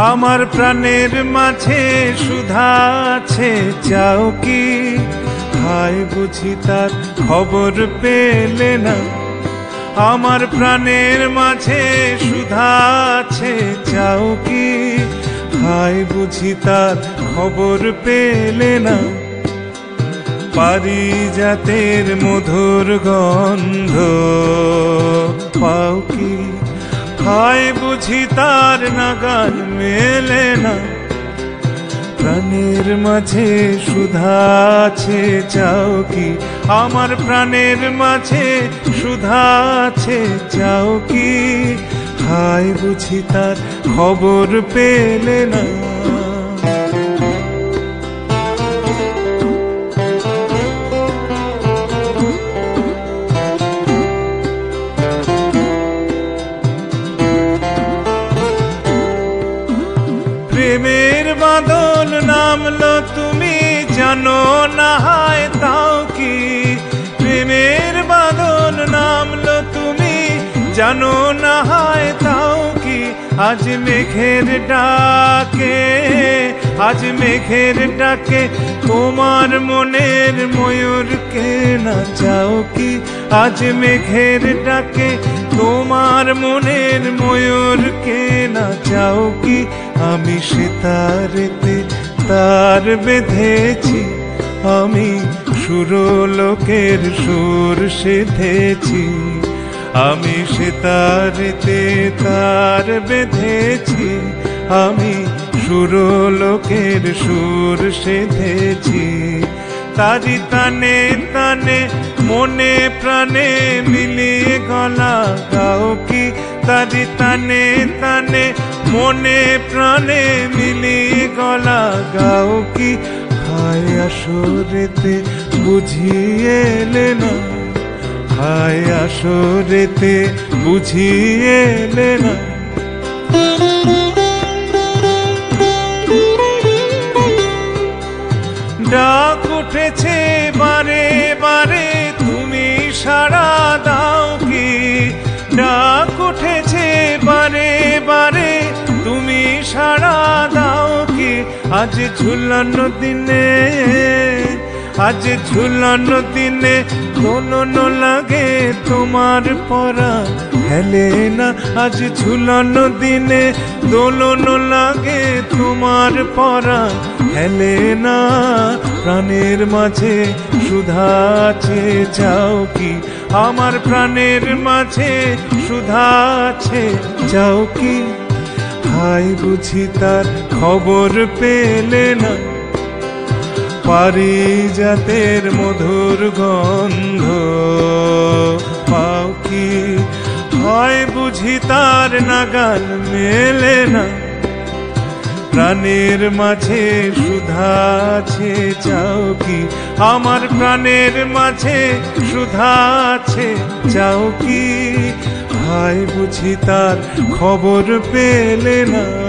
আমার প্রাণের মাঝে সুধা আছে চাও কি? হায় বুঝি তার খবর পেলে না। আমার প্রাণের মাঝে সুধা আছে চাও কি? হায় বুঝি তার খবর পেলে না। পারিজাতের মধুর গন্ধ পাও কি? হায় বুঝি তার নাগাল মেলে না। প্রাণের মাঝে সুধা আছে চাও কি? আমার প্রাণের মাঝে সুধা আছে চাও কি? হায় বুঝি তার খবর পেলে না। প্রেমের বাদল নামলো তুমি জানো না হায় তাও কি? প্রেমের বাদল নামলো তুমি জানো না হায় তাও কি? আজ মেঘের ডাকে, আজ মেঘের ডাকে তোমার মনের ময়ূরকে নাচাও কি? আজ মেঘের ডাকে তোমার মনের ময়ূরকে নাচাও কি? আমি সেতারেতে তার বেঁধেছি, আমি সুরলোকের সুর সেধেছি। আমি সেতারেতে তার বেঁধেছি, আমি সুরলোকের সুর সেধেছি। তারি তানে তানে মনে প্রাণে মিলিয়ে গলা গাও কি? তারি তানে তানে মনে প্রাণে মিলিয়ে গলা গাও কি? হায় আসরেতে বুঝিয়ে এলে না, হায় আসরেতে বুঝিয়ে এলে না। ডাক উঠেছে বারে বারে তুমি সাড়া দাও কি? ডাক উঠেছে বারে বারে তুমি সাড়া দাও কি? আজ ঝুলানো দিনে, আজ ঝুলানো দিনে দোলন লাগে তোমার পরাণ হেলে না। আজ ঝুলানো দিনে দোলন লাগে তোমার পরাণ হেলে না। প্রাণের মাঝে সুধা আছে চাও কি? আমার প্রাণের মাঝে সুধা আছে চাও কি? হায় বুঝি তার খবর পেলে না। পারিজাতের মধুর গন্ধ পাও কি? হয় বুঝি তার নাগাল মেলে না। প্রাণের মাঝে সুধা আছে চাও কি? আমার প্রাণের মাঝে সুধা আছে চাও কি? হায় বুঝি তার খবর পেলে না।